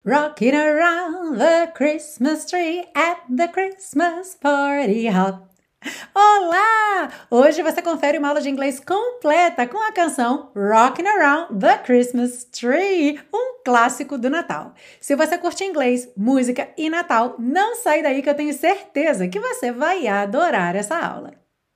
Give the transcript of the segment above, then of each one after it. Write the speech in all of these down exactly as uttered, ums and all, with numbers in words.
Rocking around the Christmas tree at the Christmas party hop. Olá! Hoje você confere uma aula de inglês completa com a canção Rocking Around the Christmas Tree, um clássico do Natal. Se você curte inglês, música e Natal, não sai daí que eu tenho certeza que você vai adorar essa aula.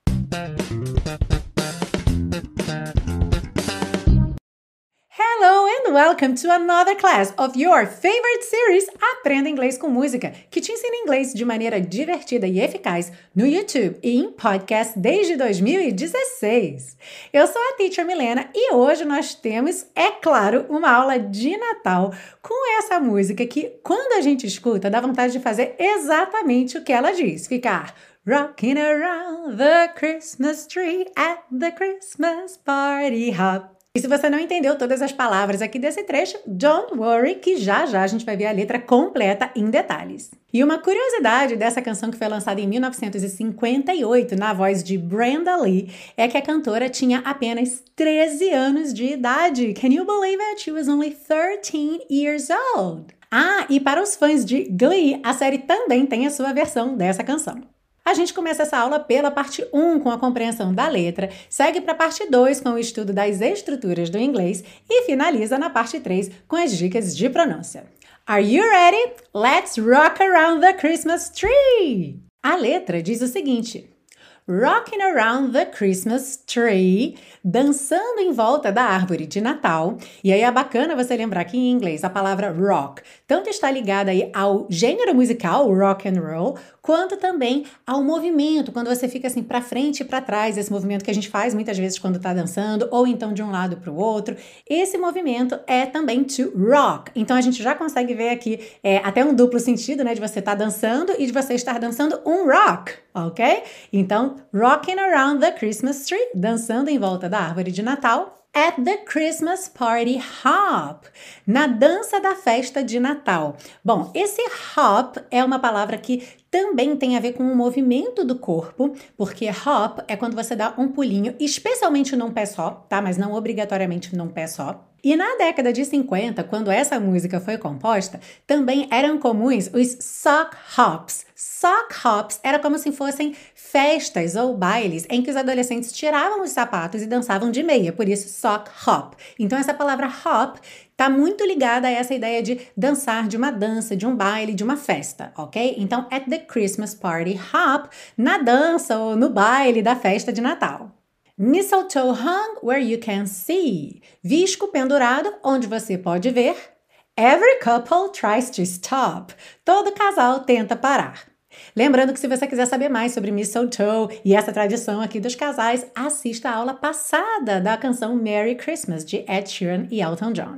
Hello and welcome to another class of your favorite series Aprenda Inglês com Música, que te ensina inglês de maneira divertida e eficaz no YouTube e em podcast desde dois mil e dezesseis. Eu sou a Teacher Milena e hoje nós temos, é claro, uma aula de Natal com essa música que, quando a gente escuta, dá vontade de fazer exatamente o que ela diz, ficar rocking around the Christmas tree at the Christmas party hop. E se você não entendeu todas as palavras aqui desse trecho, don't worry, que já já a gente vai ver a letra completa em detalhes. E uma curiosidade dessa canção que foi lançada em mil novecentos e cinquenta e oito na voz de Brenda Lee é que a cantora tinha apenas treze anos de idade. Can you believe it? She was only thirteen years old. Ah, e para os fãs de Glee, a série também tem a sua versão dessa canção. A gente começa essa aula pela parte um com a compreensão da letra, segue para a parte dois com o estudo das estruturas do inglês e finaliza na parte três com as dicas de pronúncia. Are you ready? Let's rock around the Christmas tree! A letra diz o seguinte: Rocking around the Christmas tree, dançando em volta da árvore de Natal. E aí é bacana você lembrar que em inglês a palavra rock tanto está ligada aí ao gênero musical, rock and roll, quanto também ao movimento, quando você fica assim para frente e para trás, esse movimento que a gente faz muitas vezes quando está dançando, ou então de um lado para o outro. Esse movimento é também to rock. Então a gente já consegue ver aqui é, até um duplo sentido, né, de você estar dançando e de você estar dançando um rock, ok? Então, rocking around the Christmas tree, dançando em volta da árvore de Natal. At the Christmas party hop, na dança da festa de Natal. Bom, esse hop é uma palavra que também tem a ver com o movimento do corpo, porque hop é quando você dá um pulinho, especialmente num pé só, tá? Mas não obrigatoriamente num pé só. E na década de cinquenta, quando essa música foi composta, também eram comuns os sock hops. Sock hops era como se fossem festas ou bailes em que os adolescentes tiravam os sapatos e dançavam de meia, por isso sock hop. Então essa palavra hop está muito ligada a essa ideia de dançar, de uma dança, de um baile, de uma festa, ok? Então, at the Christmas party hop, na dança ou no baile da festa de Natal. Mistletoe hung where you can see. Visco pendurado onde você pode ver. Every couple tries to stop. Todo casal tenta parar. Lembrando que se você quiser saber mais sobre mistletoe e essa tradição aqui dos casais, assista a aula passada da canção Merry Christmas de Ed Sheeran e Elton John.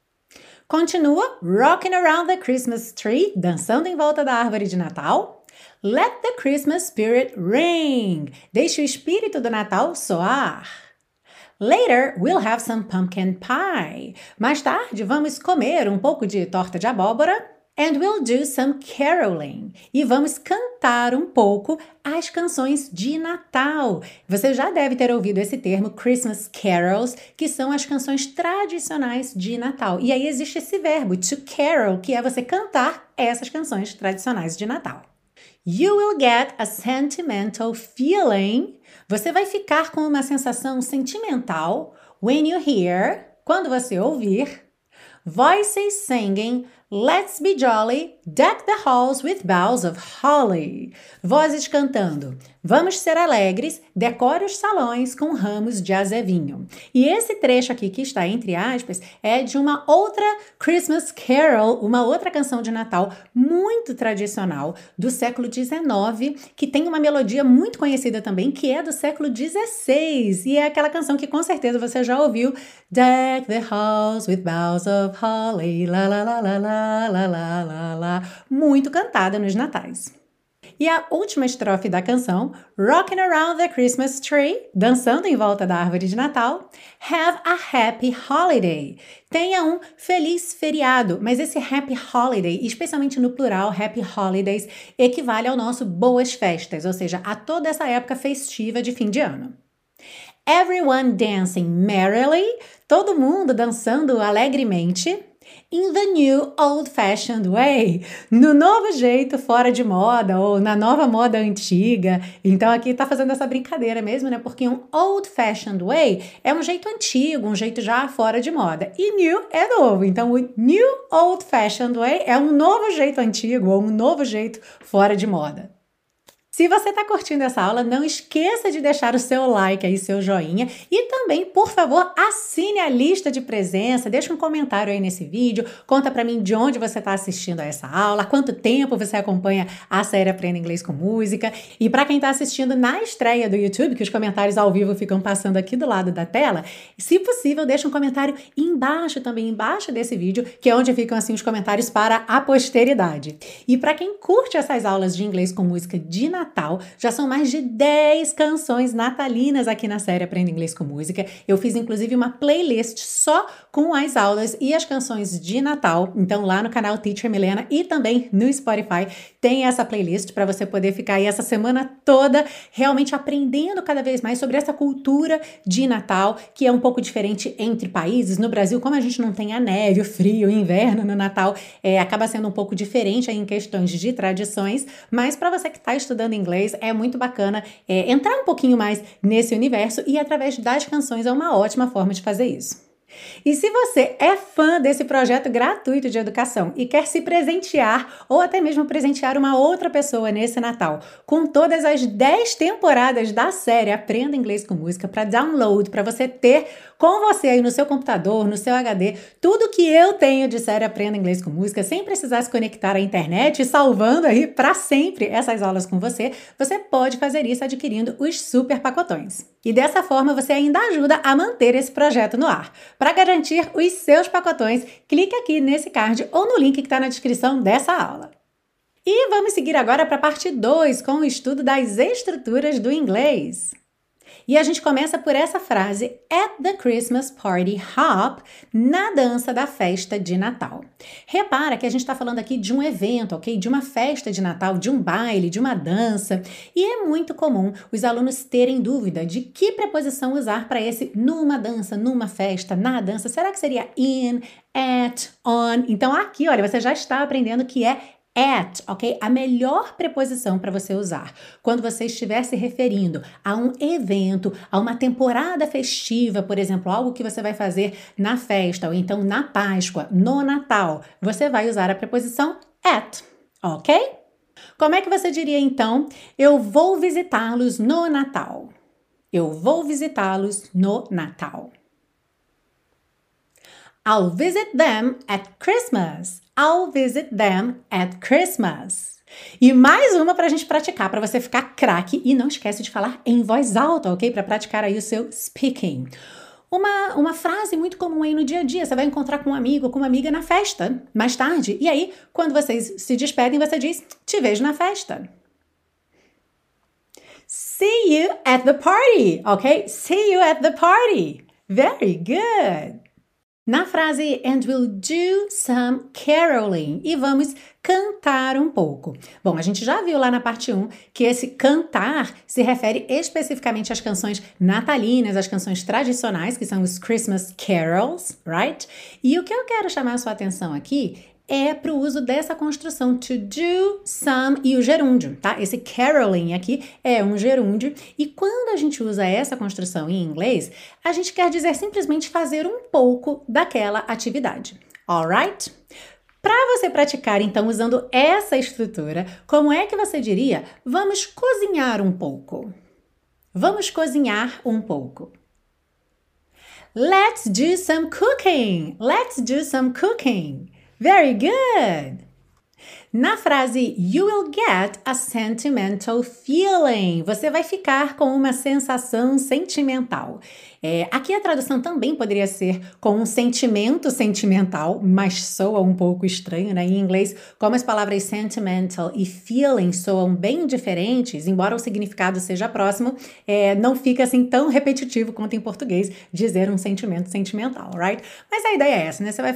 Continua rocking around the Christmas tree, dançando em volta da árvore de Natal. Let the Christmas spirit ring. Deixe o espírito do Natal soar. Later, we'll have some pumpkin pie. Mais tarde, vamos comer um pouco de torta de abóbora. And we'll do some caroling. E vamos cantar um pouco as canções de Natal. Você já deve ter ouvido esse termo Christmas carols, que são as canções tradicionais de Natal. E aí existe esse verbo to carol, que é você cantar essas canções tradicionais de Natal. You will get a sentimental feeling. Você vai ficar com uma sensação sentimental when you hear, quando você ouvir, voices singing Let's be jolly, deck the halls with boughs of holly. Vozes cantando, vamos ser alegres, decore os salões com ramos de azevinho. E esse trecho aqui que está entre aspas é de uma outra Christmas Carol, uma outra canção de Natal muito tradicional do século dezenove, que tem uma melodia muito conhecida também, que é do século dezesseis. E é aquela canção que com certeza você já ouviu. Deck the halls with boughs of holly, la la la la la. La, la, la, la, muito cantada nos natais. E a última estrofe da canção, Rocking around the Christmas tree, dançando em volta da árvore de Natal, Have a happy holiday. Tenha um feliz feriado, mas esse happy holiday, especialmente no plural, happy holidays, equivale ao nosso boas festas, ou seja, a toda essa época festiva de fim de ano. Everyone dancing merrily, todo mundo dançando alegremente. in the new old-fashioned way, no novo jeito fora de moda ou na nova moda antiga. Então aqui tá fazendo essa brincadeira mesmo, né? Porque um old-fashioned way é um jeito antigo, um jeito já fora de moda. E new é novo. Então o new old-fashioned way é um novo jeito antigo ou um novo jeito fora de moda. Se você está curtindo essa aula, não esqueça de deixar o seu like aí, seu joinha e também, por favor, assine a lista de presença, deixa um comentário aí nesse vídeo, conta para mim de onde você está assistindo a essa aula, há quanto tempo você acompanha a série Aprenda Inglês com Música. E para quem está assistindo na estreia do YouTube, que os comentários ao vivo ficam passando aqui do lado da tela, se possível, deixa um comentário embaixo também, embaixo desse vídeo, que é onde ficam assim os comentários para a posteridade. E para quem curte essas aulas de inglês com música de Natal, Natal. Já são mais de dez canções natalinas aqui na série Aprenda Inglês com Música. Eu fiz inclusive uma playlist só com as aulas e as canções de Natal. Então lá no canal Teacher Milena e também no Spotify tem essa playlist para você poder ficar aí essa semana toda realmente aprendendo cada vez mais sobre essa cultura de Natal, que é um pouco diferente entre países. No Brasil, como a gente não tem a neve, o frio, o inverno no Natal, é, acaba sendo um pouco diferente aí em questões de tradições, mas para você que está estudando inglês, é muito bacana é, entrar um pouquinho mais nesse universo e através das canções é uma ótima forma de fazer isso. E se você é fã desse projeto gratuito de educação e quer se presentear ou até mesmo presentear uma outra pessoa nesse Natal com todas as dez temporadas da série Aprenda Inglês com Música para download, para você ter com você aí no seu computador, no seu H D, tudo que eu tenho de série Aprenda Inglês com Música, sem precisar se conectar à internet, salvando aí para sempre essas aulas com você, você pode fazer isso adquirindo os super pacotões. E dessa forma você ainda ajuda a manter esse projeto no ar. Para garantir os seus pacotões, clique aqui nesse card ou no link que está na descrição dessa aula. E vamos seguir agora para a parte dois com o estudo das estruturas do inglês. E a gente começa por essa frase, at the Christmas party hop, na dança da festa de Natal. Repara que a gente está falando aqui de um evento, ok? De uma festa de Natal, de um baile, de uma dança. E é muito comum os alunos terem dúvida de que preposição usar para esse numa dança, numa festa, na dança. Será que seria in, at, on? Então aqui, olha, você já está aprendendo que é at, ok? A melhor preposição para você usar quando você estiver se referindo a um evento, a uma temporada festiva, por exemplo, algo que você vai fazer na festa ou então na Páscoa, no Natal, você vai usar a preposição at, ok? Como é que você diria então, eu vou visitá-los no Natal? Eu vou visitá-los no Natal. I'll visit them at Christmas. I'll visit them at Christmas. E mais uma para a gente praticar, para você ficar craque. E não esquece de falar em voz alta, ok? Para praticar aí o seu speaking. Uma, uma frase muito comum aí no dia a dia. Você vai encontrar com um amigo ou com uma amiga na festa, mais tarde. E aí, quando vocês se despedem, você diz, te vejo na festa. See you at the party, ok? See you at the party. Very good. Na frase and we'll do some caroling e vamos cantar um pouco. Bom, a gente já viu lá na parte um que esse cantar se refere especificamente às canções natalinas, às canções tradicionais, que são os Christmas carols, right? E o que eu quero chamar a sua atenção aqui é para o uso dessa construção to do some e o gerúndio, tá? Esse caroling aqui é um gerúndio e quando a gente usa essa construção em inglês, a gente quer dizer simplesmente fazer um pouco daquela atividade, alright? Para você praticar, então, usando essa estrutura, como é que você diria? Vamos cozinhar um pouco. Vamos cozinhar um pouco. Let's do some cooking. Let's do some cooking. Very good! Na frase you will get a sentimental feeling, você vai ficar com uma sensação sentimental. É, aqui a tradução também poderia ser com um sentimento sentimental, mas soa um pouco estranho, né? Em inglês, como as palavras sentimental e feeling soam bem diferentes, embora o significado seja próximo, é, não fica assim tão repetitivo quanto em português dizer um sentimento sentimental, right? Mas a ideia é essa, né? Você vai ficar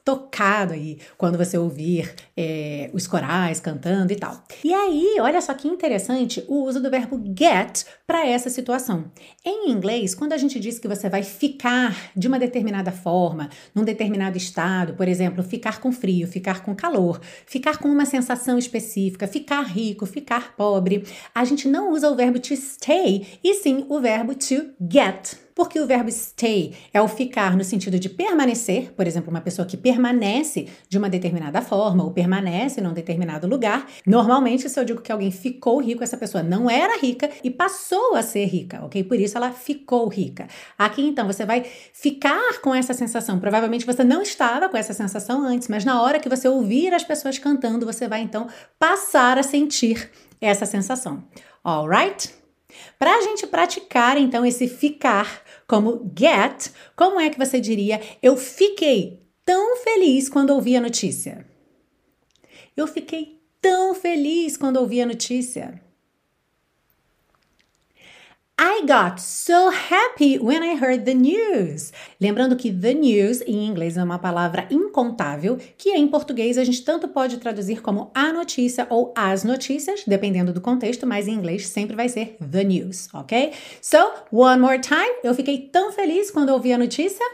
tocado aí quando você ouvir é, os corais cantando e tal. E aí, olha só que interessante o uso do verbo get para essa situação. Em inglês, quando a gente diz que você vai ficar de uma determinada forma, num determinado estado, por exemplo, ficar com frio, ficar com calor, ficar com uma sensação específica, ficar rico, ficar pobre, a gente não usa o verbo to stay, e sim o verbo to get. Porque o verbo stay é o ficar no sentido de permanecer, por exemplo, uma pessoa que permanece de uma determinada forma ou permanece num determinado lugar. Normalmente, se eu digo que alguém ficou rico, essa pessoa não era rica e passou a ser rica, ok? Por isso ela ficou rica. Aqui, então, você vai ficar com essa sensação. Provavelmente você não estava com essa sensação antes, mas na hora que você ouvir as pessoas cantando, você vai, então, passar a sentir essa sensação. Alright? Para a gente praticar, então, esse ficar como get, como é que você diria, eu fiquei tão feliz quando ouvi a notícia? Eu fiquei tão feliz quando ouvi a notícia. I got so happy when I heard the news. Lembrando que the news em inglês é uma palavra incontável, que em português a gente tanto pode traduzir como a notícia ou as notícias, dependendo do contexto, mas em inglês sempre vai ser the news, ok? So, one more time. Eu fiquei tão feliz quando ouvi a notícia.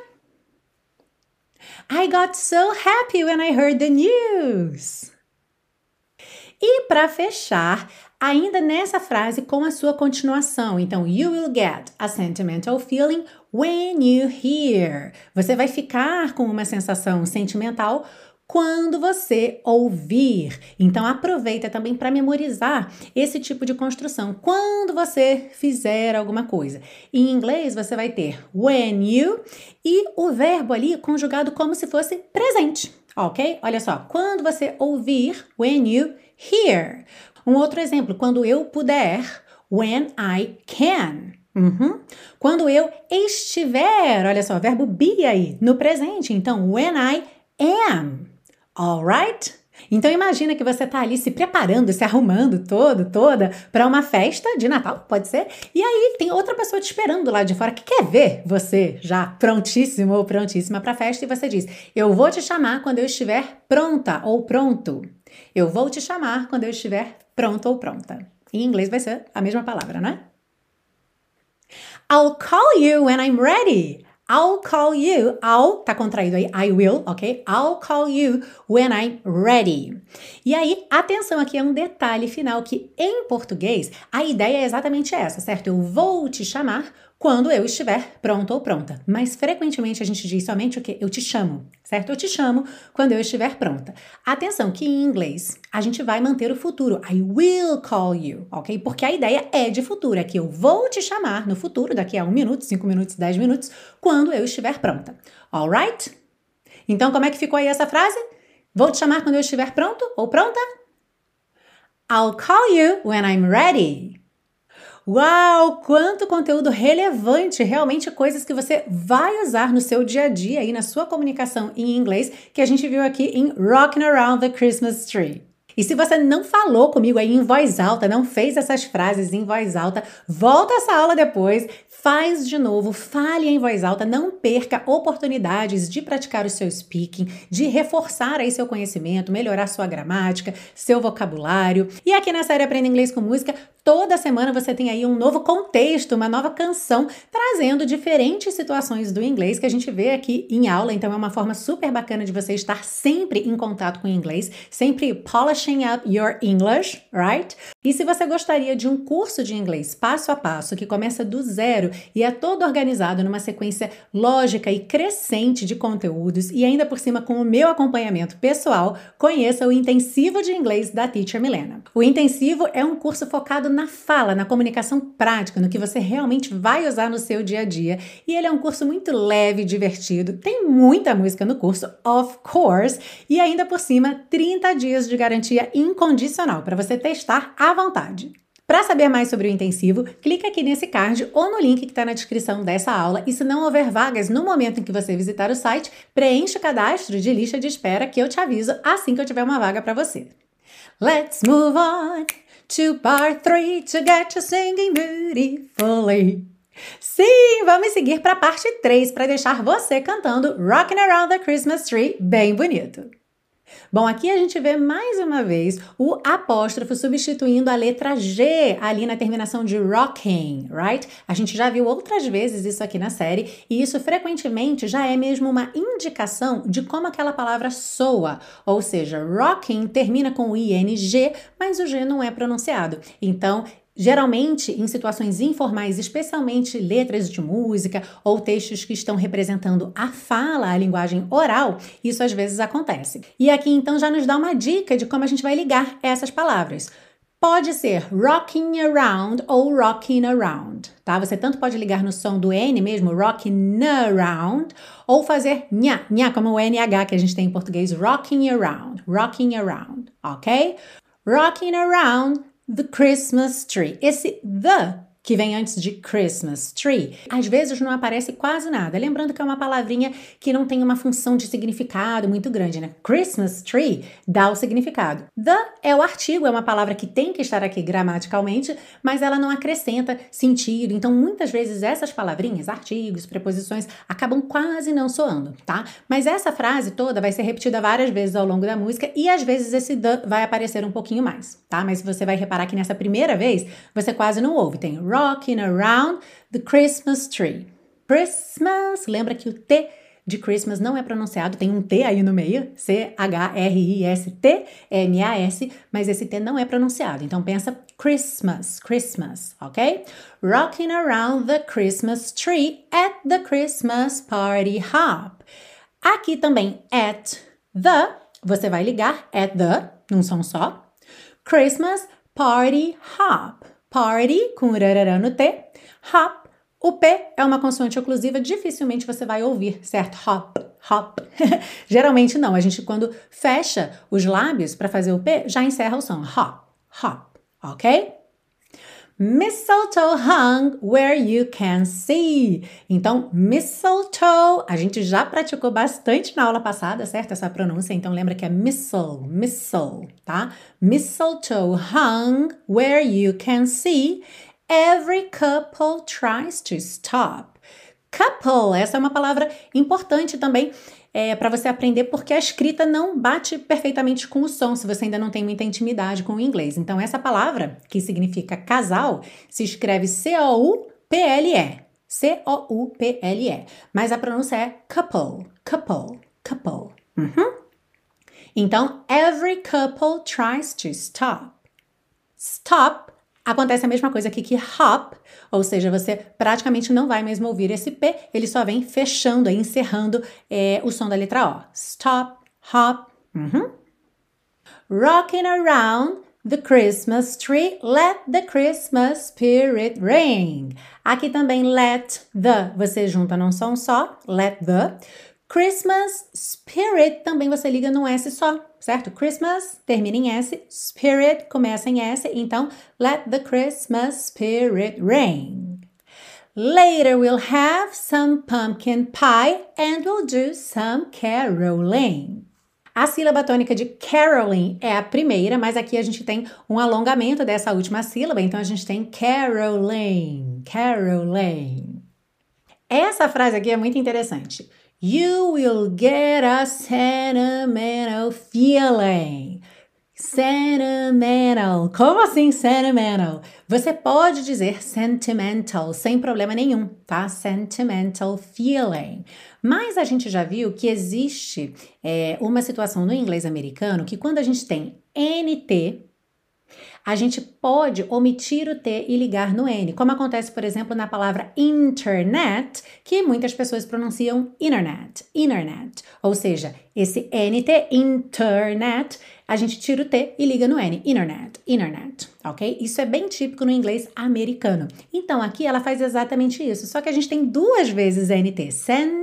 I got so happy when I heard the news. E para fechar, ainda nessa frase com a sua continuação. Então, you will get a sentimental feeling when you hear. Você vai ficar com uma sensação sentimental quando você ouvir. Então, aproveita também para memorizar esse tipo de construção. Quando você fizer alguma coisa. Em inglês, você vai ter when you e o verbo ali conjugado como se fosse presente. Ok? Olha só. Quando você ouvir, when you hear. Um outro exemplo, quando eu puder, when I can. Uhum. Quando eu estiver, olha só, verbo be aí, no presente. Então, when I am. Alright? Então, imagina que você está ali se preparando, se arrumando todo, toda, para uma festa de Natal, pode ser? E aí tem outra pessoa te esperando lá de fora que quer ver você já prontíssimo ou prontíssima para a festa e você diz, eu vou te chamar quando eu estiver pronta ou pronto. Eu vou te chamar quando eu estiver pronto ou pronta. Em inglês vai ser a mesma palavra, né? I'll call you when I'm ready. I'll call you. I'll, tá contraído aí, I will, ok? I'll call you when I'm ready. E aí, atenção, aqui é um detalhe final que em português a ideia é exatamente essa, certo? Eu vou te chamar quando eu estiver pronto ou pronta. Mas frequentemente a gente diz somente o quê? Eu te chamo, certo? Eu te chamo quando eu estiver pronta. Atenção que em inglês a gente vai manter o futuro. I will call you, ok? Porque a ideia é de futuro, é que eu vou te chamar no futuro, daqui a um minuto, cinco minutos, dez minutos, quando eu estiver pronta. Alright? Então como é que ficou aí essa frase? Vou te chamar quando eu estiver pronto ou pronta? I'll call you when I'm ready. Uau, quanto conteúdo relevante, realmente coisas que você vai usar no seu dia a dia e na sua comunicação em inglês que a gente viu aqui em Rockin' Around the Christmas Tree. E se você não falou comigo aí em voz alta, não fez essas frases em voz alta, volta essa aula depois, faz de novo, fale em voz alta, não perca oportunidades de praticar o seu speaking, de reforçar aí seu conhecimento, melhorar sua gramática, seu vocabulário. E aqui na série Aprenda Inglês com Música, toda semana você tem aí um novo contexto, uma nova canção, trazendo diferentes situações do inglês que a gente vê aqui em aula. Então é uma forma super bacana de você estar sempre em contato com o inglês, sempre polishing up your English, right? E se você gostaria de um curso de inglês passo a passo, que começa do zero e é todo organizado numa sequência lógica e crescente de conteúdos e ainda por cima com o meu acompanhamento pessoal, conheça o Intensivo de Inglês da Teacher Milena. O Intensivo é um curso focado na fala, na comunicação prática, no que você realmente vai usar no seu dia a dia. E ele é um curso muito leve e divertido, tem muita música no curso, of course, e ainda por cima, trinta dias de garantia incondicional para você testar à vontade. Para saber mais sobre o intensivo, clica aqui nesse card ou no link que está na descrição dessa aula e se não houver vagas no momento em que você visitar o site, preencha o cadastro de lista de espera que eu te aviso assim que eu tiver uma vaga para você. Let's move on to part three to get you singing beautifully. Sim, vamos seguir para a parte três para deixar você cantando Rockin' Around the Christmas Tree bem bonito. Bom, aqui a gente vê mais uma vez o apóstrofo substituindo a letra G ali na terminação de rocking, right? A gente já viu outras vezes isso aqui na série e isso frequentemente já é mesmo uma indicação de como aquela palavra soa, ou seja, rocking termina com o ing, mas o G não é pronunciado. Então, geralmente, em situações informais, especialmente letras de música ou textos que estão representando a fala, a linguagem oral, isso às vezes acontece. E aqui, então, já nos dá uma dica de como a gente vai ligar essas palavras. Pode ser rocking around ou rocking around, tá? Você tanto pode ligar no som do N mesmo, rocking around, ou fazer nha, nha, como o N H que a gente tem em português, rocking around, rocking around, ok? Rocking around the Christmas tree. Esse the que vem antes de Christmas tree, às vezes não aparece quase nada. Lembrando que é uma palavrinha que não tem uma função de significado muito grande, né? Christmas tree dá o significado. The é o artigo, é uma palavra que tem que estar aqui gramaticalmente, mas ela não acrescenta sentido. Então, muitas vezes essas palavrinhas, artigos, preposições, acabam quase não soando, tá? Mas essa frase toda vai ser repetida várias vezes ao longo da música e às vezes esse the vai aparecer um pouquinho mais, tá? Mas você vai reparar que nessa primeira vez você quase não ouve. Tem rocking around the Christmas tree. Christmas, lembra que o T de Christmas não é pronunciado, tem um T aí no meio, C H R I S T M A S, mas esse T não é pronunciado. Então pensa Christmas, Christmas, ok? Rocking around the Christmas tree at the Christmas party hop. Aqui também at the, você vai ligar at the, num som só. Christmas party hop. Party, com rarará no T. Hop, o P é uma consoante oclusiva, dificilmente você vai ouvir, certo? Hop, hop. Geralmente não, a gente quando fecha os lábios para fazer o P, já encerra o som. Hop, hop, ok? Mistletoe hung where you can see. Então, mistletoe, a gente já praticou bastante na aula passada, certo? Essa pronúncia, então lembra que é missile, missile, tá? Mistletoe hung where you can see. Every couple tries to stop. Couple, essa é uma palavra importante também é, para você aprender porque a escrita não bate perfeitamente com o som, se você ainda não tem muita intimidade com o inglês. Então, essa palavra, que significa casal, se escreve C O U P L E. C O U P L E. Mas a pronúncia é couple, couple, couple. Uhum. Então, every couple tries to stop. Stop. Acontece a mesma coisa aqui que hop, ou seja, você praticamente não vai mesmo ouvir esse P, ele só vem fechando, encerrando é, o som da letra O. Stop, hop. Uhum. Rocking around the Christmas tree, let the Christmas spirit reign. Aqui também let the, você junta num som só, let the. Christmas spirit também você liga num S só, certo? Christmas termina em S, spirit começa em S, então let the Christmas spirit reign. Later we'll have some pumpkin pie and we'll do some caroling. A sílaba tônica de caroling é a primeira, mas aqui a gente tem um alongamento dessa última sílaba, então a gente tem caroling, caroling. Essa frase aqui é muito interessante. You will get a sentimental feeling. Sentimental. Como assim sentimental? Você pode dizer sentimental sem problema nenhum, tá? Sentimental feeling. Mas a gente já viu que existe é, uma situação no inglês americano que quando a gente tem N T, a gente pode omitir o T e ligar no N, como acontece, por exemplo, na palavra internet, que muitas pessoas pronunciam internet, internet. Ou seja, esse N T, internet, a gente tira o T e liga no N, internet, internet, ok? Isso é bem típico no inglês americano. Então, aqui ela faz exatamente isso, só que a gente tem duas vezes N T,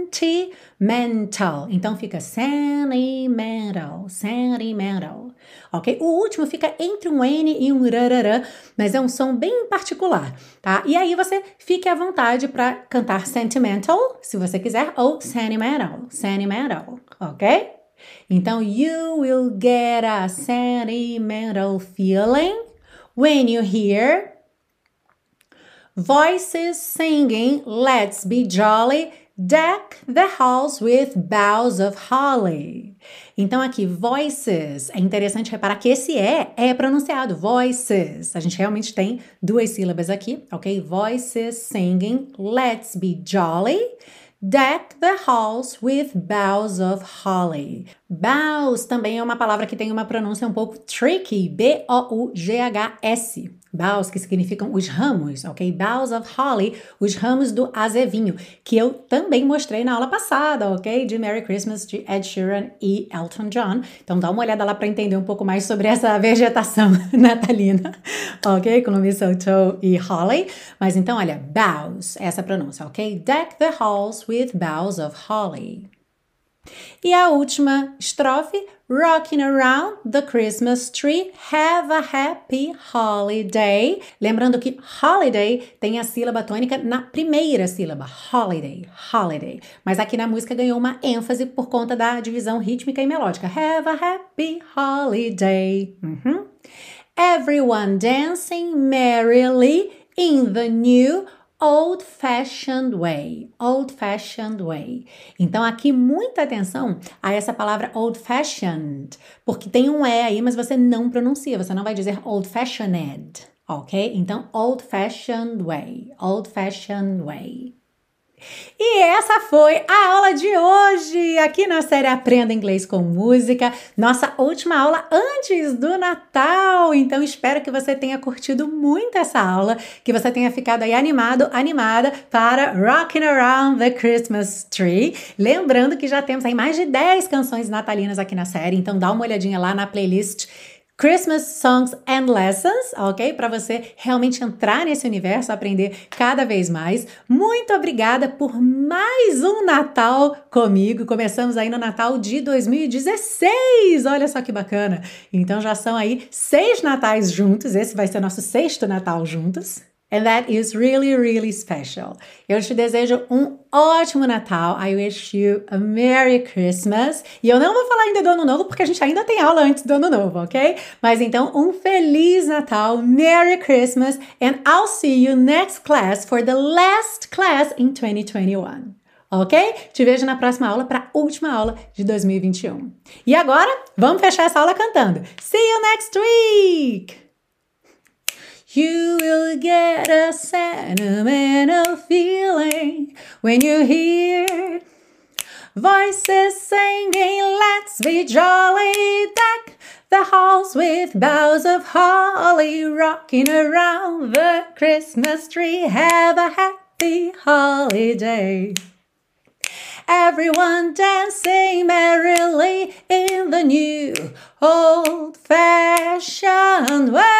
sentimental. Então, fica sentimental, sentimental, ok? O último fica entre um N e um rarará, mas é um som bem particular, tá? E aí você fique à vontade para cantar sentimental, se você quiser, ou sentimental, sentimental, ok? Então, you will get a sentimental feeling when you hear Voices singing, let's be jolly, deck the halls with boughs of holly. Então aqui, voices, é interessante reparar que esse E é pronunciado, voices. A gente realmente tem duas sílabas aqui, ok? Voices singing, let's be jolly, deck the halls with boughs of holly. Boughs também é uma palavra que tem uma pronúncia um pouco tricky, B O U G H S. Boughs, que significam os ramos, ok? Boughs of holly, os ramos do azevinho, que eu também mostrei na aula passada, ok? De Merry Christmas, de Ed Sheeran e Elton John. Então dá uma olhada lá para entender um pouco mais sobre essa vegetação natalina, ok? Com mistletoe e holly. Mas então, olha, boughs, essa pronúncia, ok? Deck the halls with boughs of holly. E a última estrofe, rocking around the Christmas tree, have a happy holiday. Lembrando que holiday tem a sílaba tônica na primeira sílaba, holiday, holiday. Mas aqui na música ganhou uma ênfase por conta da divisão rítmica e melódica. Have a happy holiday. Uhum. Everyone dancing merrily in the new old-fashioned way, old-fashioned way. Então aqui muita atenção a essa palavra old-fashioned, porque tem um E aí, mas você não pronuncia, você não vai dizer old-fashioned, ok? Então old-fashioned way, old-fashioned way. E essa foi a aula de hoje, aqui na série Aprenda Inglês com Música, nossa última aula antes do Natal. Então espero que você tenha curtido muito essa aula, que você tenha ficado aí animado, animada para Rocking Around the Christmas Tree. Lembrando que já temos aí mais de dez canções natalinas aqui na série, então dá uma olhadinha lá na playlist Christmas Songs and Lessons, ok? Para você realmente entrar nesse universo, aprender cada vez mais. Muito obrigada por mais um Natal comigo. Começamos aí no Natal de dois mil e dezesseis. Olha só que bacana. Então já são aí seis Natais juntos. Esse vai ser nosso sexto Natal juntos. And that is really, really special. Eu te desejo um ótimo Natal. I wish you a Merry Christmas. E eu não vou falar ainda do Ano Novo, porque a gente ainda tem aula antes do Ano Novo, ok? Mas então, um Feliz Natal, Merry Christmas, and I'll see you next class for the last class in twenty twenty-one. Ok? Te vejo na próxima aula para a última aula de dois mil e vinte e um. E agora, vamos fechar essa aula cantando. See you next week! You will get a sentimental feeling when you hear voices singing, let's be jolly, deck the halls with boughs of holly, rocking around the Christmas tree, have a happy holiday. Everyone dancing merrily in the new old-fashioned way.